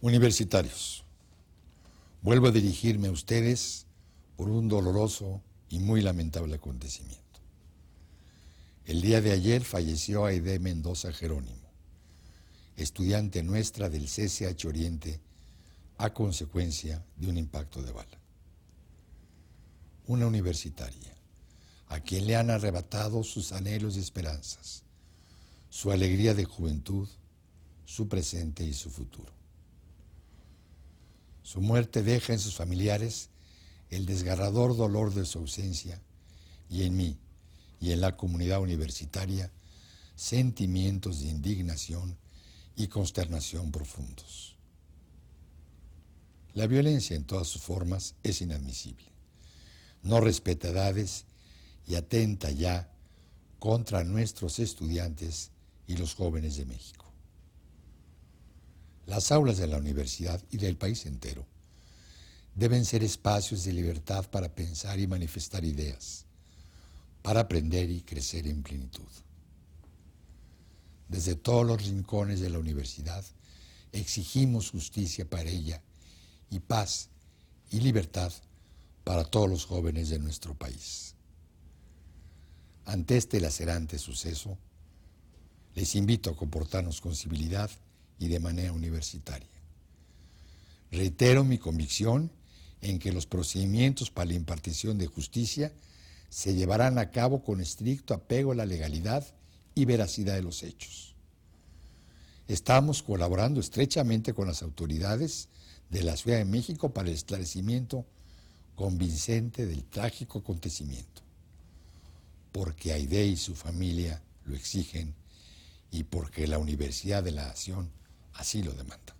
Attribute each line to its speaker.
Speaker 1: Universitarios, vuelvo a dirigirme a ustedes por un doloroso y muy lamentable acontecimiento. El día de ayer falleció Aide Mendoza Jerónimo, estudiante nuestra del CCH Oriente, a consecuencia de un impacto de bala. Una universitaria, a quien le han arrebatado sus anhelos y esperanzas, su alegría de juventud, su presente y su futuro. Su muerte deja en sus familiares el desgarrador dolor de su ausencia y en mí y en la comunidad universitaria sentimientos de indignación y consternación profundos. La violencia en todas sus formas es inadmisible, no respeta edades y atenta ya contra nuestros estudiantes y los jóvenes de México. Las aulas de la universidad y del país entero deben ser espacios de libertad para pensar y manifestar ideas, para aprender y crecer en plenitud. Desde todos los rincones de la universidad exigimos justicia para ella y paz y libertad para todos los jóvenes de nuestro país. Ante este lacerante suceso, les invito a comportarnos con civilidad y de manera universitaria. Reitero mi convicción en que los procedimientos para la impartición de justicia se llevarán a cabo con estricto apego a la legalidad y veracidad de los hechos. Estamos colaborando estrechamente con las autoridades de la Ciudad de México para el esclarecimiento convincente del trágico acontecimiento, porque Aide y su familia lo exigen y porque la Universidad de la Nación así lo demanda.